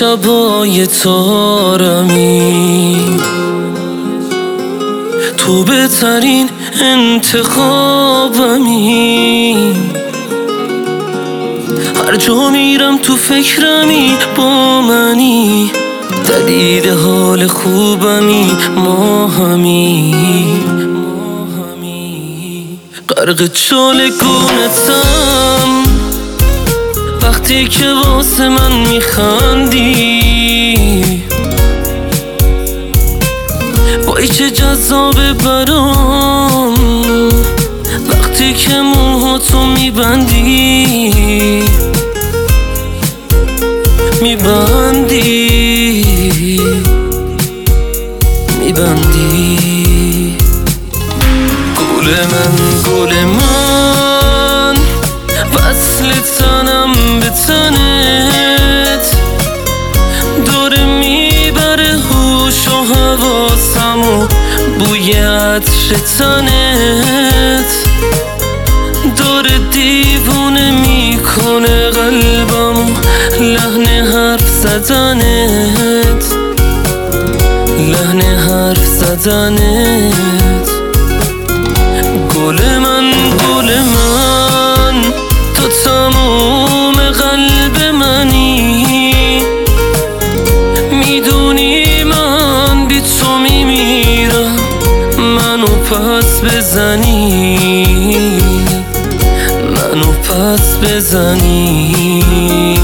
شبای تارمی، تو بهترین انتخابمی. هر جا میرم تو فکرمی، با منی، دلیل حال خوبمی، ما همی غرق چالگونتم. وقتی که واسه من میخندی، وای چه جذابه برام. وقتی که موهاتو میبندی گل من وصل تنم به تنت، داره میبره هوش و حواسم و بوی عطر تنت، داره دیوونه میکنه قلبم و لحن حرف زدنت، لحن حرف زدنت. گل من تو تموم قلب منی، میدونی من بی تو میمیرم، منو پس بزنی.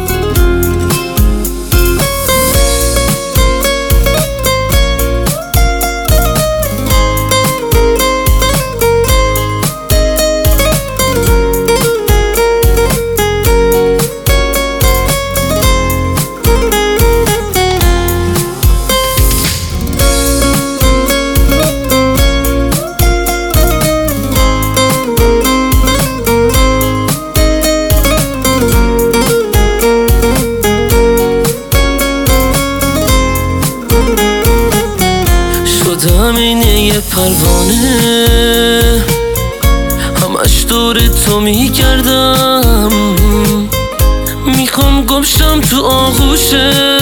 شدم اینه یه پروانه، همش دور تو میگردم، میخوام گمشم تو آغوشت،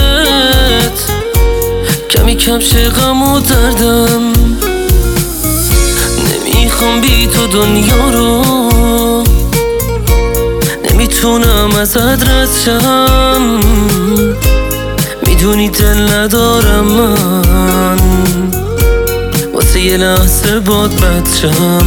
کمی کم شه غم و دردم. نمیخوام بی تو دنیا رو، نمیتونم ازت رد شم، میدونی دل ندارم من، واسه یه لحظه باد بد شم.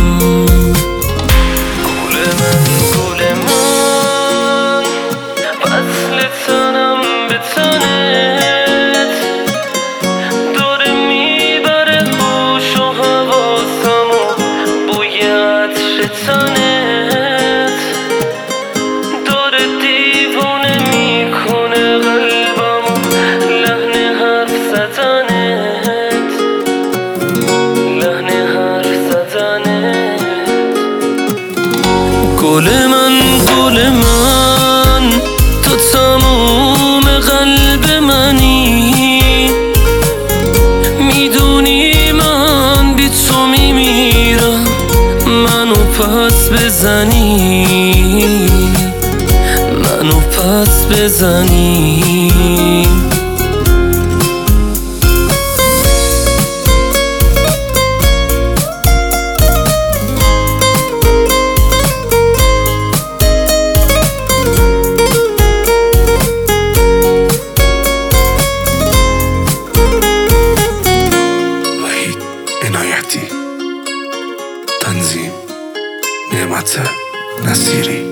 گل من وصل تنم به تنت، داره میبره هوش و حواسم و بوی عطر تنت، داره دیوونه میکنه قلبم و لحن حرف زدنت، لحن حرف زدنت. گل من تو تموم قلب منی، میدونی من بی تو میمیرم، منو پس بزنی. تنظیم نعمت نصیری.